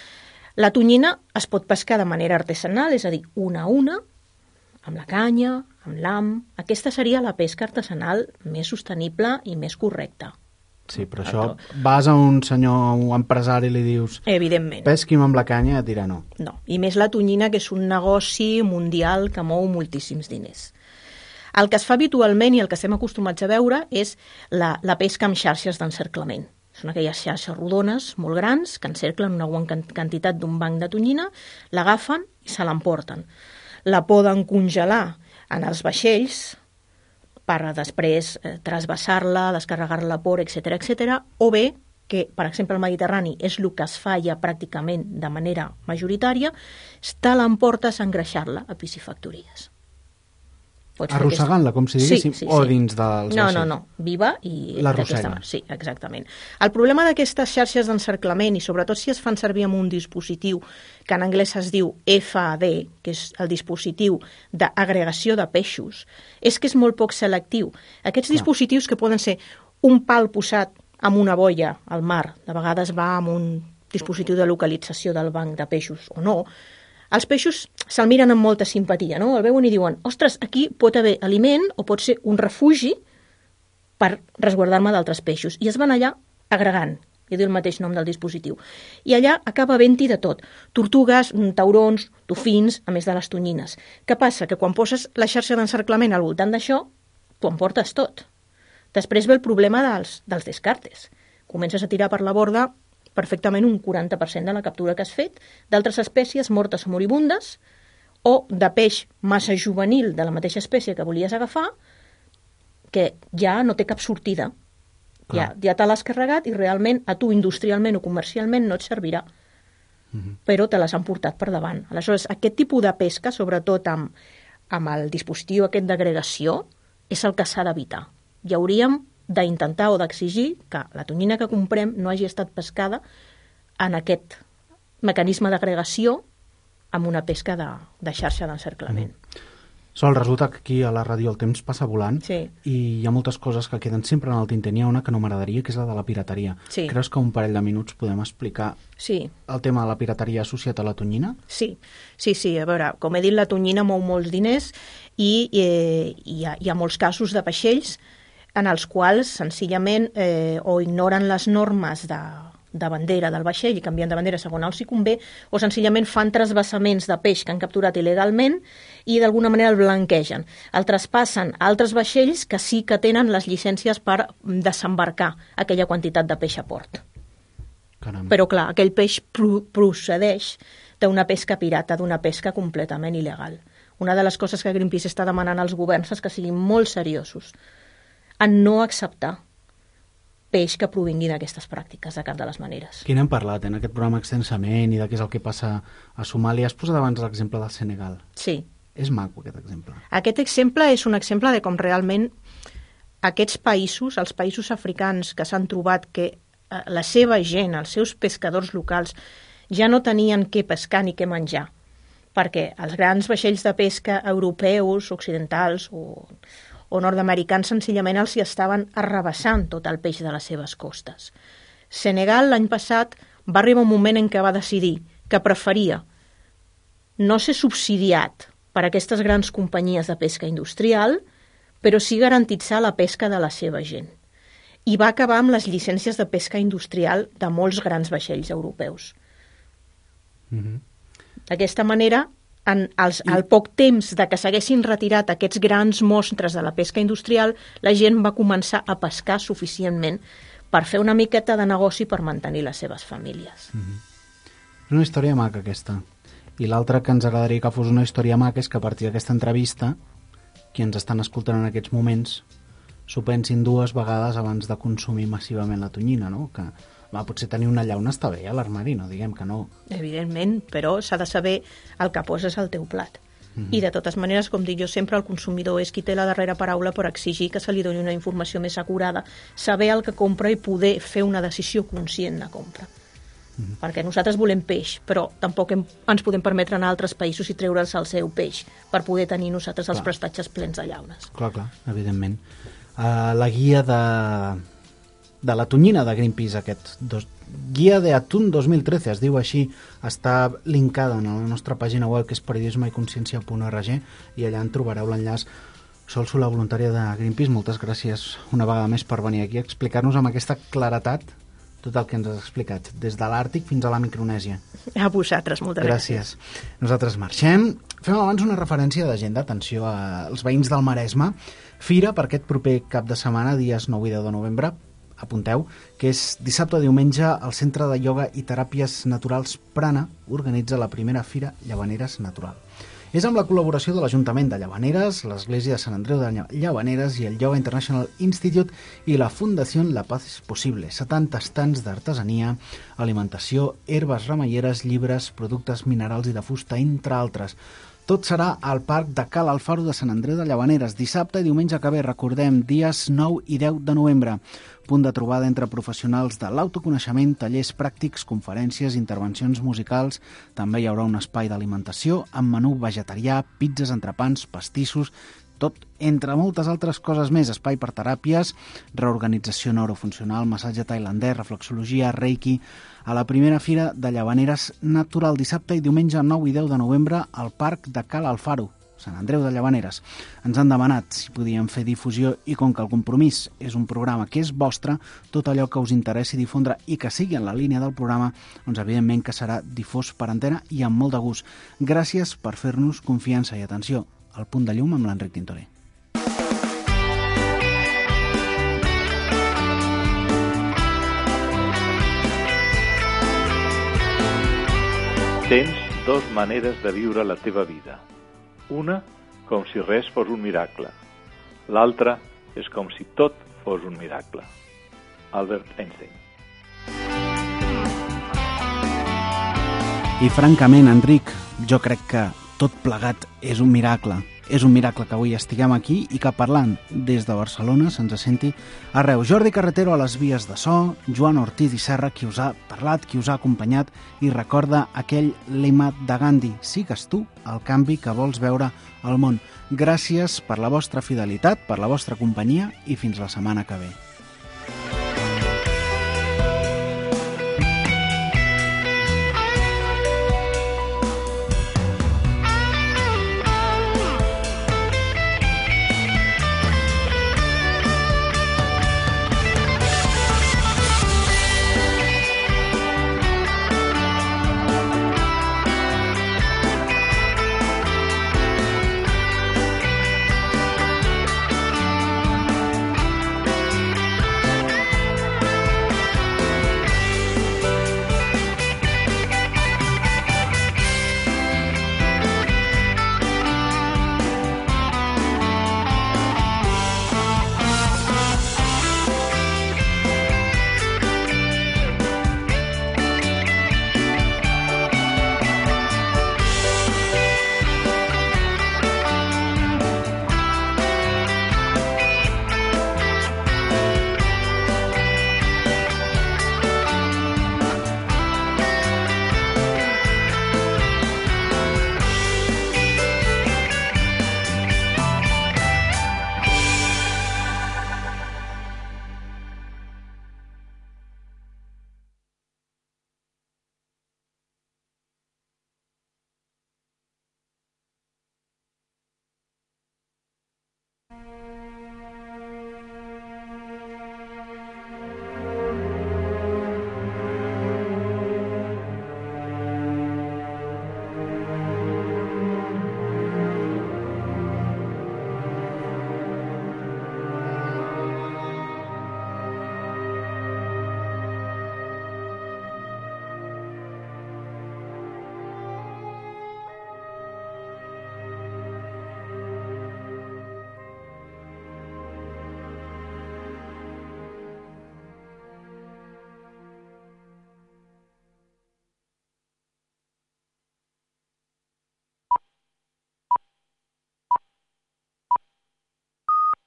La tonyina es pot pescar de manera artesanal, és a dir, una a una, amb la canya, amb l'ham. Aquesta seria la pesca artesanal més sostenible i més correcta. Sí, però això vas a un senyor, un empresari i li dius evidentment, pesqui'm amb la canya, et dirà no. No, i més la tonyina, que és un negoci mundial que mou moltíssims diners. El que es fa habitualment i el que estem acostumats a veure és la, la pesca amb xarxes d'encerclament. Són aquelles xarxes rodones, molt grans, que encerclen una bona quantitat d'un banc de tonyina, l'agafen i se l'emporten. La poden congelar en els vaixells per després eh, trasbassar-la, descarregar-la por, etcètera, etcètera, o bé, que per exemple al Mediterrani és el que es fa ja pràcticament de manera majoritària, te l'emportes a engreixar-la a piscifactories. Arrossegant-la, com si diguéssim, sí, sí, sí. O dins dels no, vaixells? No, no, viva i... L'arrossega. Sí, exactament. El problema d'aquestes xarxes d'encerclament, i sobretot si es fan servir amb un dispositiu que en anglès es diu F A D, que és el dispositiu d'agregació de peixos, és que és molt poc selectiu. Aquests Clar. dispositius que poden ser un pal posat amb una boia al mar, de vegades va amb un dispositiu de localització del banc de peixos o no, els peixos se'l miren amb molta simpatia, no? El veuen i diuen, ostres, aquí pot haver aliment o pot ser un refugi per resguardar-me d'altres peixos. I es van allà agregant, ja diu el mateix nom del dispositiu. I allà acaba havent-hi de tot. Tortugues, taurons, dofins, a més de les tonyines. Què passa? Que quan poses la xarxa d'encerclament al voltant d'això, t'ho emportes tot. Després ve el problema dels, dels descartes. Comences a tirar per la borda perfectament un quaranta per cent de la captura que has fet, d'altres espècies mortes o moribundes, o de peix massa juvenil de la mateixa espècie que volies agafar, que ja no té cap sortida. Ja, ja te l'has carregat i realment a tu industrialment o comercialment no et servirà, uh-huh. però te les han portat per davant. Aleshores, aquest tipus de pesca, sobretot amb, amb el dispositiu aquest d'agregació, és el que s'ha d'evitar. I hauríem d'intentar o d'exigir que la tonyina que comprem no hagi estat pescada en aquest mecanisme d'agregació amb una pesca de, de xarxa d'encerclament. Mm. Sol, resulta que aquí a la ràdio el temps passa volant sí. i hi ha moltes coses que queden sempre en el tinter. N'hi ha una que no m'agradaria, que és la de la pirateria. Sí. Creus que un parell de minuts podem explicar sí. el tema de la pirateria associat a la tonyina? Sí, sí, sí. A veure, com he dit, la tonyina mou molts diners i eh, hi, ha, hi ha molts casos de vaixells en els quals senzillament eh, o ignoren les normes de, de bandera del vaixell i canvien de bandera segons els hi convé, o senzillament fan trasbassaments de peix que han capturat il·legalment i d'alguna manera el blanquegen. El traspassen a altres vaixells que sí que tenen les llicències per desembarcar aquella quantitat de peix a port. Caram. Però clar, aquell peix procedeix d'una pesca pirata, d'una pesca completament il·legal. Una de les coses que Greenpeace està demanant als governs és que siguin molt seriosos en no acceptar peix que provingui d'aquestes pràctiques de cap de les maneres. Aquí n'hem parlat en aquest programa extensament i de què és el que passa a Somàlia. Has posat abans l'exemple del Senegal. Sí. És maco aquest exemple. Aquest exemple és un exemple de com realment aquests països, els països africans que s'han trobat que la seva gent, els seus pescadors locals, ja no tenien què pescar ni què menjar, perquè els grans vaixells de pesca europeus, occidentals o o nord-americans senzillament els hi estaven arrabassant tot el peix de les seves costes. Senegal l'any passat va arribar un moment en què va decidir que preferia no ser subsidiat per a aquestes grans companyies de pesca industrial, però sí garantitzar la pesca de la seva gent. I va acabar amb les llicències de pesca industrial de molts grans vaixells europeus. Mm-hmm. D'aquesta manera, en els, al poc temps de que s'haguessin retirat aquests grans monstres de la pesca industrial, la gent va començar a pescar suficientment per fer una miqueta de negoci per mantenir les seves famílies. Mm-hmm. És una història maca, aquesta. I l'altra que ens agradaria que fos una història maca és que a partir d'aquesta entrevista, qui ens estan escoltant en aquests moments, s'ho pensin dues vegades abans de consumir massivament la tonyina, no? Que va, potser tenir una llauna està bé a l'armari, no diguem que no. Evidentment, però s'ha de saber el que poses al teu plat. Mm-hmm. I de totes maneres, com dic jo sempre, el consumidor és qui té la darrera paraula per exigir que se li doni una informació més acurada, saber el que compra i poder fer una decisió conscient de compra. Mm-hmm. Perquè nosaltres volem peix, però tampoc hem, ens podem permetre anar a altres països i treure'ls el seu peix per poder tenir nosaltres els clar. prestatges plens de llaunes. Clar, clar, evidentment. Uh, la guia de, de la tonyina de Greenpeace, aquest dos, Guia de Atún dos mil tretze, es diu així, està linkada en la nostra pàgina web, que és periodisme i consciència punt org, i allà en trobareu l'enllaç. Sol Solà, voluntària de Greenpeace, moltes gràcies una vegada més per venir aquí a explicar-nos amb aquesta claretat tot el que ens has explicat, des de l'Àrtic fins a la Micronèsia. A vosaltres, moltes gràcies. Gràcies. Nosaltres marxem. Fem abans una referència d'agenda, atenció als veïns del Maresme. Fira per aquest proper cap de setmana, dies nou i deu de novembre, apunteu, que és dissabte o diumenge, el Centre de Ioga i Teràpies Naturals Prana organitza la primera Fira Llavaneres Natural. És amb la col·laboració de l'Ajuntament de Llavaneres, l'Església de Sant Andreu de Llavaneres i el Yoga International Institute i la Fundació La Paz es Posible. setanta estants d'artesania, alimentació, herbes remeieres, llibres, productes minerals i de fusta, entre altres. Tot serà al Parc de Cal Alfaro de Sant Andreu de Llavaneres, dissabte i diumenge que ve, recordem, dies nou i deu de novembre. Punt de trobada entre professionals de l'autoconeixement, tallers pràctics, conferències, intervencions musicals. També hi haurà un espai d'alimentació amb menú vegetarià, pizzas, entrepans, pastissos, tot entre moltes altres coses més. Espai per teràpies, reorganització neurofuncional, massatge tailandès, reflexologia, reiki. A la primera Fira de Llavaneres Natural, dissabte i diumenge nou i deu de novembre al Parc de Cal Alfaro, Sant Andreu de Llavaneres. Ens han demanat si podíem fer difusió i com que el compromís és un programa que és vostre, tot allò que us interessi difondre i que sigui en la línia del programa, doncs evidentment que serà difós per antena i amb molt de gust. Gràcies per fer-nos confiança i atenció. El Punt de Llum amb l'Enric Tintoré. Tens dos maneres de viure la teva vida. Una, com si res fos un miracle. L'altra és com si tot fos un miracle. Albert Einstein. I francament, Enric, jo crec que tot plegat és un miracle. És un miracle que avui estiguem aquí i que parlant des de Barcelona se'ns senti arreu. Jordi Carretero a les vies de so, Joan Ortiz i Serra, qui us ha parlat, qui us ha acompanyat i recorda aquell lema de Gandhi: sigues tu el canvi que vols veure al món. Gràcies per la vostra fidelitat, per la vostra companyia i fins la setmana que ve.